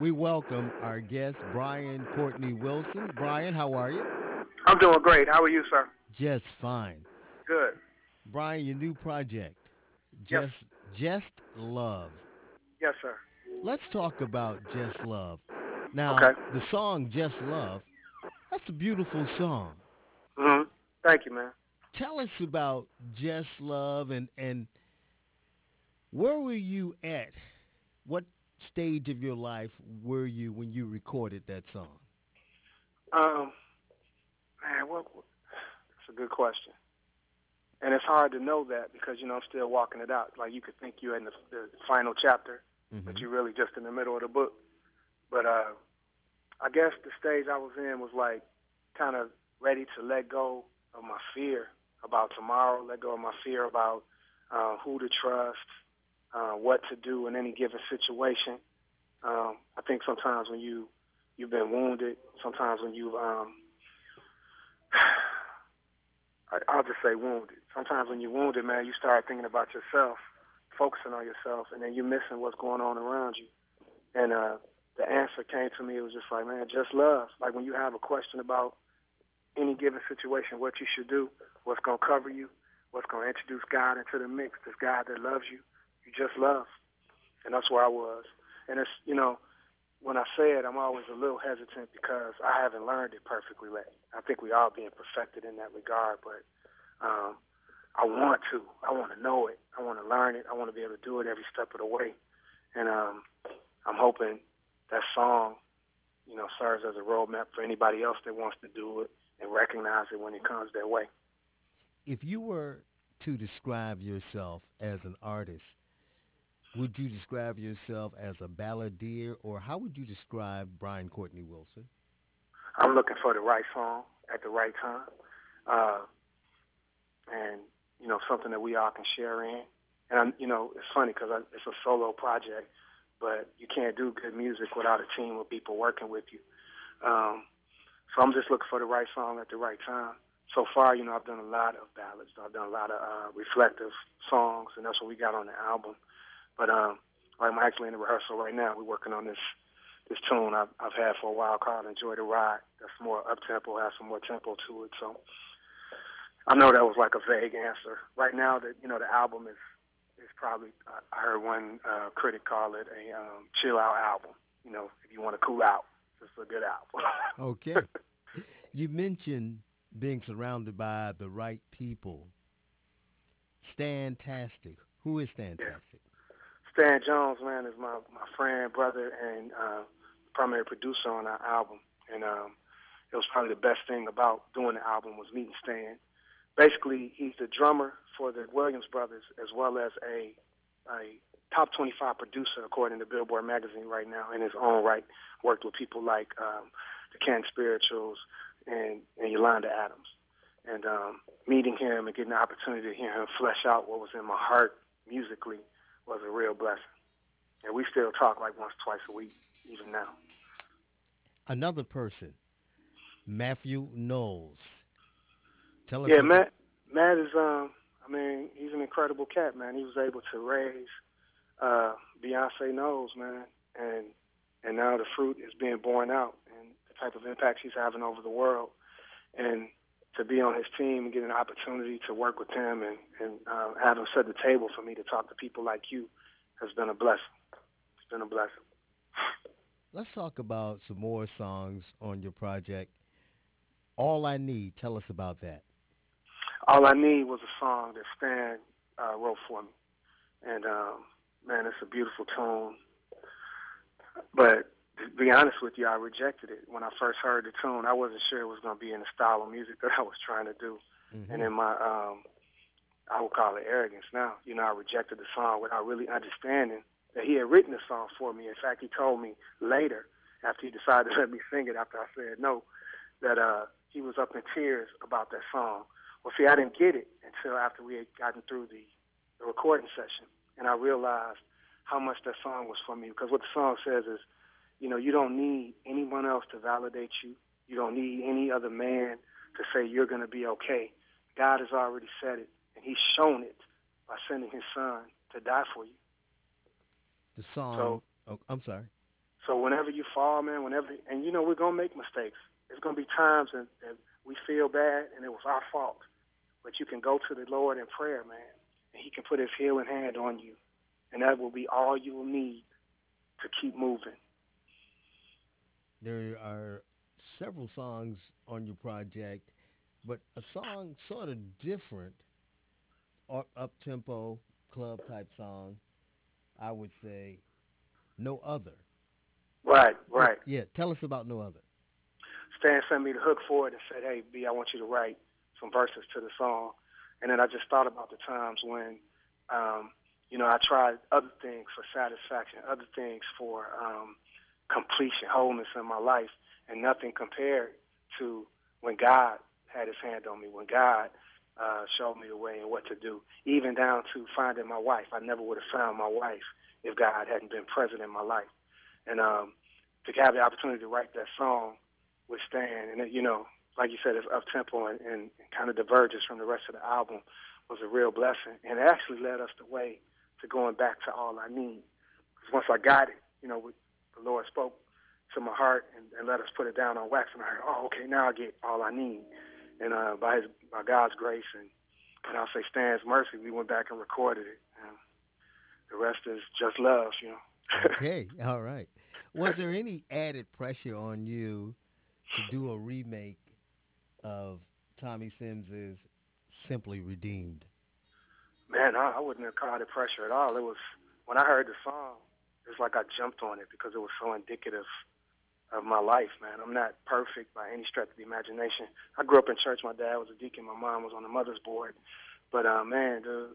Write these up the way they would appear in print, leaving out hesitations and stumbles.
We welcome our guest, Brian Courtney Wilson. Brian, how are you? I'm doing great. How are you, sir? Just fine. Good. Brian, your new project, Yes. Just Love. Yes, sir. Let's talk about Just Love. Now, Okay. the song Just Love, that's a beautiful song. Mhm. Thank you, man. Tell us about Just Love and where were you at? What stage of your life were you when you recorded that song? Um, man, that's a good question. And it's hard to know that because I'm still walking it out. Like you could think you're in the final chapter, but Hmm. you're really just in the middle of the book. But I guess the stage I was in was like kind of ready to let go of my fear about tomorrow, let go of my fear about who to trust, what to do in any given situation. I think sometimes when you've been wounded, sometimes when you've I'll just say wounded. Sometimes when you're wounded, man, you start thinking about yourself, focusing on yourself, and then you're missing what's going on around you. And the answer came to me. It was just like, man, just love. Like when you have a question about any given situation, what you should do, what's gonna cover you, what's gonna introduce God into the mix, this God that loves you, you just love. And that's where I was. And it's when I say it, I'm always a little hesitant because I haven't learned it perfectly yet. I think we all being perfected in that regard, but um, I want to. I want to know it. I want to learn it. I want to be able to do it every step of the way. And I'm hoping that song, serves as a roadmap for anybody else that wants to do it and recognize it when it comes their way. If you were to describe yourself as an artist, would you describe yourself as a balladeer, or how would you describe Brian Courtney Wilson? I'm looking for the right song at the right time, uh, and something that we all can share in. And it's funny because it's a solo project, but you can't do good music without a team of people working with you. Um, so I'm just looking for the right song at the right time. So far, I've done a lot of ballads. I've done a lot of reflective songs, and that's what we got on the album. But I'm actually in the rehearsal right now. We're working on this tune I've had for a while called "Enjoy the Ride." That's more up tempo, has some more tempo to it. So I know that was like a vague answer. Right now, that the album is probably I heard one critic call it a chill out album. If you want to cool out, it's a good album. Okay. You mentioned being surrounded by the right people. Stantastic. Who is Yeah. Stantastic? Stan Jones, man, is my friend, brother, and primary producer on our album. And it was probably the best thing about doing the album was meeting Stan. Basically, he's the drummer for the Williams Brothers, as well as a top 25 producer according to Billboard magazine right now in his own right. Worked with people like the Ken Spirituals and Yolanda Adams. And meeting him and getting the opportunity to hear him flesh out what was in my heart musically was a real blessing. And we still talk like once, twice a week, even now. Another person, Matthew Knowles. Tell us Yeah, what. Matt is I mean, he's an incredible cat, man. He was able to raise Beyonce knows, man, and now the fruit is being borne out, and the type of impact he's having over the world, and to be on his team and get an opportunity to work with him and have him set the table for me to talk to people like you has been a blessing. It's been a blessing. Let's talk about some more songs on your project. All I Need. Tell us about that. All I Need was a song that Stan wrote for me, and man, it's a beautiful tune. But to be honest with you, I rejected it when I first heard the tune. I wasn't sure it was going to be in the style of music that I was trying to do. And Hmm. in my, I would call it arrogance now, I rejected the song without really understanding that he had written the song for me. In fact, he told me later, after he decided to let me sing it after I said no, that he was up in tears about that song. Well, see, I didn't get it until after we had gotten through the recording session. And I realized how much that song was for me. Because what the song says is, you don't need anyone else to validate you. You don't need any other man to say you're going to be okay. God has already said it, and He's shown it by sending His Son to die for you. The song. So, Oh, I'm sorry. So whenever you fall, man, and you know we're gonna make mistakes. There's gonna be times that we feel bad and it was our fault. But you can go to the Lord in prayer, man, and He can put His healing hand on you, and that will be all you will need to keep moving. There are several songs on your project, but a song sort of different, up tempo, club type song, I would say, No Other. Right, Yeah, right. yeah. Tell us about No Other. Stan sent me the hook for it and said, "Hey, B, I want you to write some verses to the song." And then I just thought about the times when, um, I tried other things for satisfaction, other things for completion, wholeness in my life, and nothing compared to when God had His hand on me, when God showed me the way and what to do, even down to finding my wife. I never would have found my wife if God hadn't been present in my life. And to have the opportunity to write that song with Stan, and like you said, it's up tempo and kind of diverges from the rest of the album, was a real blessing, and it actually led us the way to going back to All I Need. Because once I got it, the Lord spoke to my heart and let us put it down on wax, and I heard, oh, okay, now I get All I Need, and by God's grace and I'll say Stan's mercy, we went back and recorded it. And the rest is just love. Okay, all right. Was there any added pressure on you to do a remake of Tommy Sims's Simply Redeemed? Man, I wouldn't have called it pressure at all. It was when I heard the song, it's like I jumped on it because it was so indicative of my life, man. I'm not perfect by any stretch of the imagination. I grew up in church. My dad was a deacon. My mom was on the mother's board. But man, dude,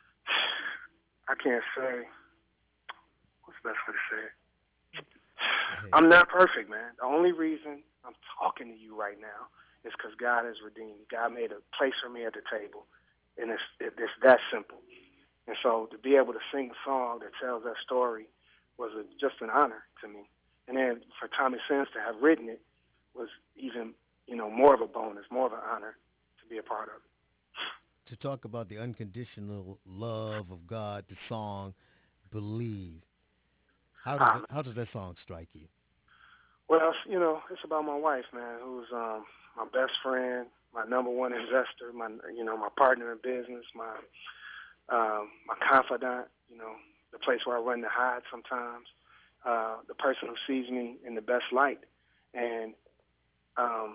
I can't say what's the best way to say it. Hey, I'm not perfect, man. The only reason I'm talking to you right now is because God has redeemed me. God made a place for me at the table, and it's that simple. And so to be able to sing a song that tells that story was just an honor to me. And then for Tommy Sins to have written it was even, more of a bonus, more of an honor to be a part of it. to talk about the unconditional love of God, the song "Believe." Um, How does that song strike you? well, it's about my wife, man, who's my best friend, my number one investor, my partner in business, my confidant, the place where I run to hide sometimes, the person who sees me in the best light. And um,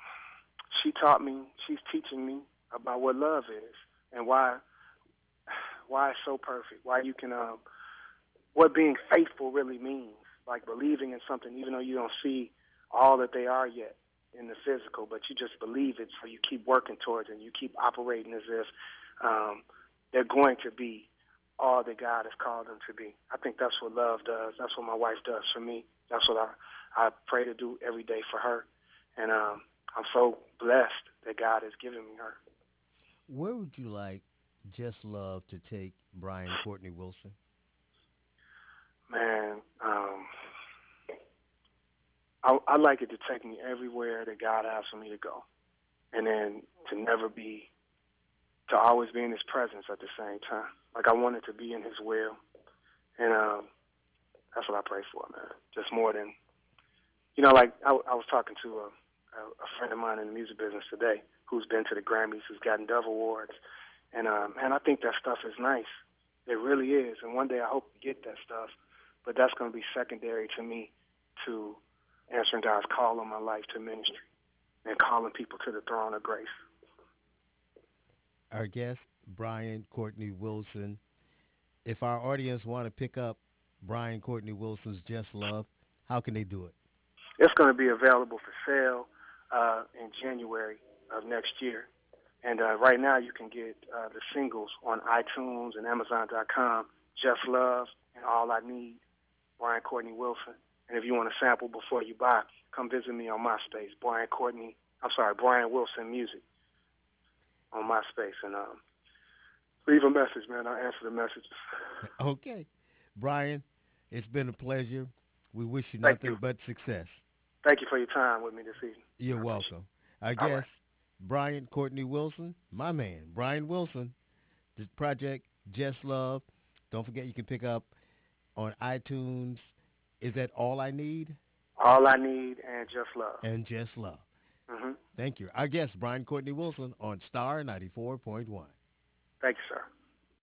she's teaching me about what love is and why it's so perfect, why you can, what being faithful really means, like believing in something even though you don't see all that they are yet in the physical, but you just believe it, so you keep working towards it and you keep operating as if um, they're going to be all that God has called them to be. I think that's what love does. That's what my wife does for me. That's what I pray to do every day for her. And I'm so blessed that God has given me her. Where would you like Just Love to take Brian Courtney Wilson? Man, I like it to take me everywhere that God has for me to go. And then to never be, to always be in His presence at the same time. Like I wanted to be in His will. And that's what I pray for, man. Just more than, like I was talking to a friend of mine in the music business today who's been to the Grammys, who's gotten Dove Awards. And, man, I think that stuff is nice. It really is. And one day I hope to get that stuff. But that's going to be secondary to me to answering God's call on my life to ministry and calling people to the throne of grace. Our guest, Brian Courtney Wilson. If our audience want to pick up Brian Courtney Wilson's Just Love, how can they do it? It's going to be available for sale in January of next year. And right now you can get the singles on iTunes and Amazon.com, Just Love and All I Need, Brian Courtney Wilson. And if you want to sample before you buy, come visit me on MySpace, Brian Wilson Music on MySpace. And leave a message, man. I'll answer the messages. Okay. Brian, it's been a pleasure. We wish you Thank nothing you. but success. Thank you for your time with me this evening. You're I appreciate welcome. Our it. All right. guest, Brian Courtney Wilson, my man, Brian Wilson, the project Just Love. Don't forget you can pick up on iTunes Is that All I Need All I Need and Just Love. and Just Love? Hmm. Thank you. Our guest, Brian Courtney Wilson on Star 94.1. Thank you, sir.